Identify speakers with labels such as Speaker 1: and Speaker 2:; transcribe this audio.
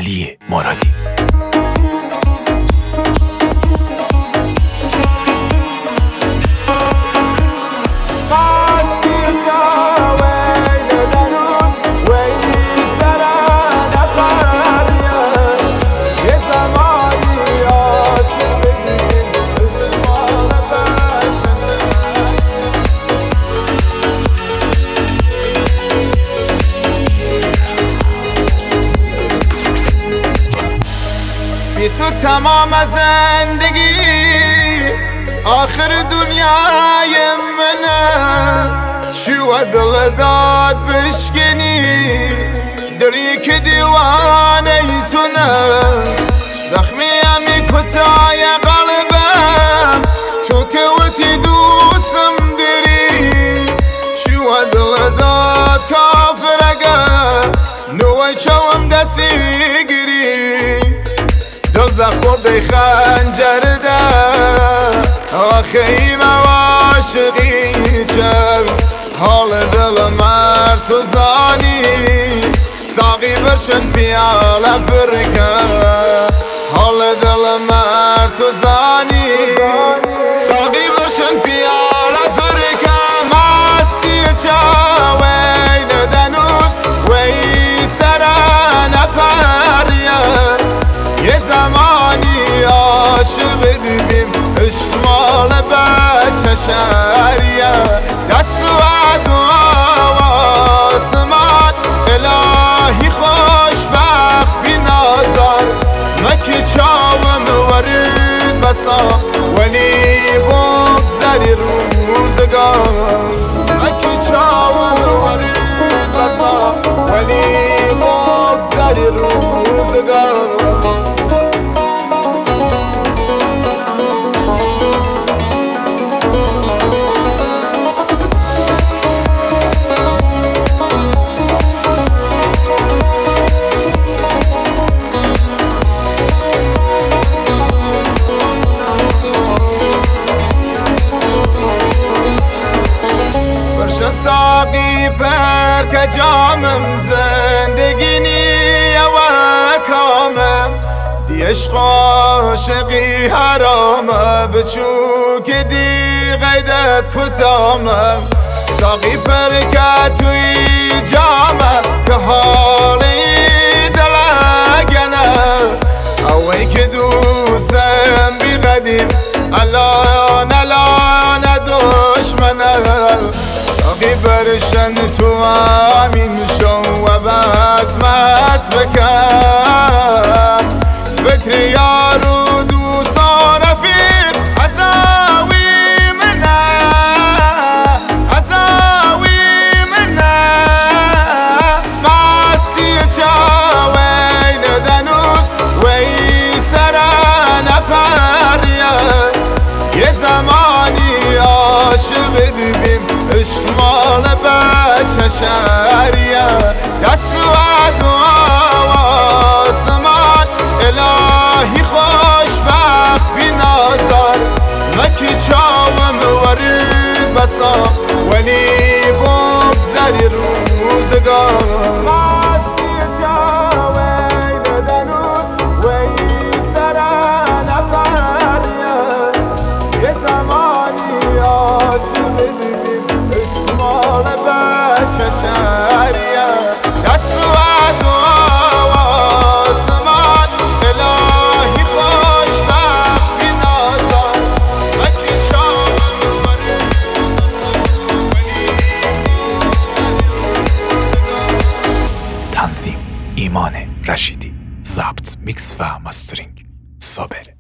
Speaker 1: علی مرادی.
Speaker 2: بی تو تمام زندگی آخر دنیای منه، شو دل داد بشکنی دری که دیوانه تونه، زخمی همی کتای قلبم تو که وتی دوستم داری، شو دل داد کافر اگه نوی چوم دستی گیری، دل زخورده خنجر ده آخیم عاشقی چه حال دل مرد تو زانی، ساقی برشن پیاله برکه حال دل مرد تو زانی، ساقی برشن پیاله برکه مستی چاوی ندنود وی سران پریه، یه زمانی عاشق دیدیم عشق مال بچه شهریه، دست و دعا و آسمان الهی خوشبخت بی نازار، مکی چاوم ورید بسا ولی بگذری روزگار، مکی چاوم ورید بسا ولی بگذری روزگار. ساقی پر که جامم زندگی نیه و کامم دی عشق عاشقی حرامه، بچو که دی غیدت کتامم، ساقی پر که توی جامه که حالی دلگنه، اوی که دوستم بی قدیم الان دشمنه، ساقی برشن تو آمین شو و بس مست بکن، فکر یار و دوستان رفیق عزاوی منه، عزاوی منه، مستی چاوی ندنود وی سران پریه، یه زمانی عاشق دیدیم عشق مال بچه شهریه، دست و دعا و آسمان الهی خوشبخت بی نازار، مکی چاوم ورید بسا ولی بگذری روزگار.
Speaker 1: تنظیم ایمان رشیدی، ضبط میکس و ماسترینگ صابر.